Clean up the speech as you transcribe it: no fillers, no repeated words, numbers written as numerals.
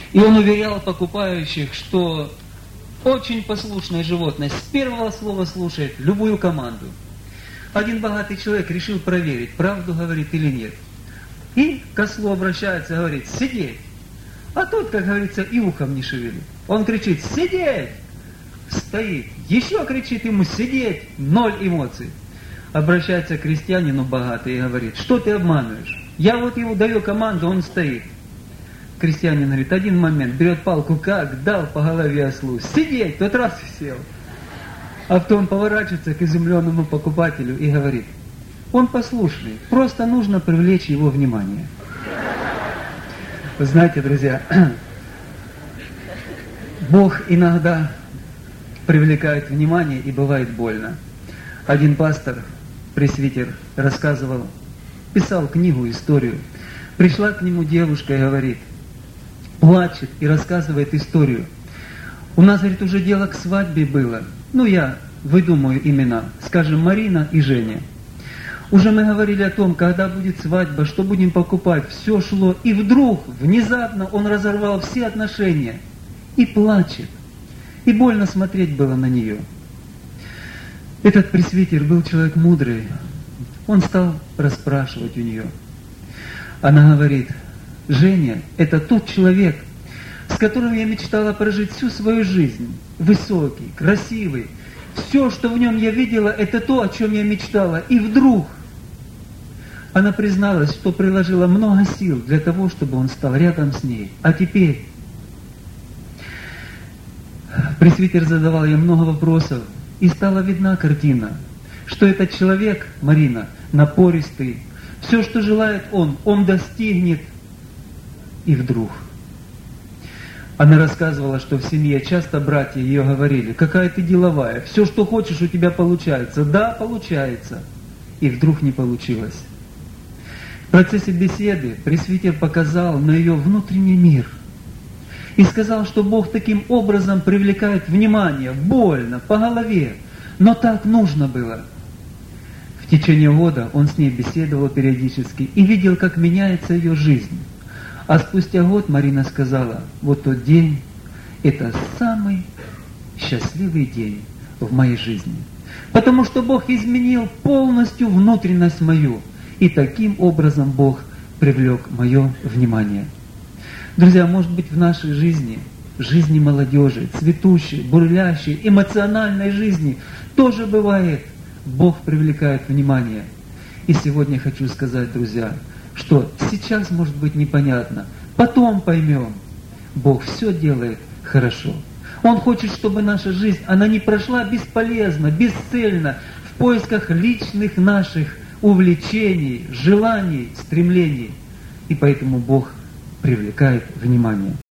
И он уверял покупающих, что очень послушное животное, с первого слова слушает любую команду. Один богатый человек решил проверить, правду говорит или нет. И к ослу обращается, говорит: «Сидеть!» А тот, как говорится, и ухом не шевелит. Он кричит: «Сидеть!» Стоит. Еще кричит ему: «Сидеть!» 0 эмоций. Обращается к крестьянину богатый и говорит: «Что ты обманываешь? Я вот ему даю команду, он стоит». Крестьянин говорит: один момент, берет палку, как дал по голове ослу: «Сидеть!» Тот раз и сел. А потом поворачивается к изумленному покупателю и говорит: «Он послушный, просто нужно привлечь его внимание». Вы знаете, друзья, Бог иногда привлекает внимание и бывает больно. Один пастор, пресвитер, рассказывал, писал книгу, историю. Пришла к нему девушка и говорит, плачет и рассказывает историю. У нас, говорит, уже дело к свадьбе было. Я выдумаю имена, скажем, Марина и Женя. Уже мы говорили о том, когда будет свадьба, что будем покупать, все шло. И вдруг, внезапно он разорвал все отношения и плачет. И больно смотреть было на нее. Этот пресвитер был человек мудрый. Он стал расспрашивать у нее. Она говорит: Женя, это тот человек, с которым я мечтала прожить всю свою жизнь. Высокий, красивый. Все, что в нем я видела, это то, о чем я мечтала. И вдруг она призналась, что приложила много сил для того, чтобы он стал рядом с ней. А теперь пресвитер задавал ей много вопросов, и стала видна картина, что этот человек, Марина, напористый, все, что желает он достигнет. И вдруг она рассказывала, что в семье часто братья ее говорили: какая ты деловая, все, что хочешь, у тебя получается. Да, получается. И вдруг не получилось. В процессе беседы пресвитер показал на ее внутренний мир и сказал, что Бог таким образом привлекает внимание, больно, по голове, но так нужно было. В течение года он с ней беседовал периодически и видел, как меняется ее жизнь. А спустя год Марина сказала: вот тот день, это самый счастливый день в моей жизни. Потому что Бог изменил полностью внутренность мою. И таким образом Бог привлек мое внимание. Друзья, может быть, в нашей жизни, жизни молодежи, цветущей, бурлящей, эмоциональной жизни, тоже бывает, Бог привлекает внимание. И сегодня хочу сказать, друзья, что сейчас может быть непонятно, потом поймем. Бог все делает хорошо. Он хочет, чтобы наша жизнь, она не прошла бесполезно, бесцельно, в поисках личных наших увлечений, желаний, стремлений. И поэтому Бог привлекает внимание.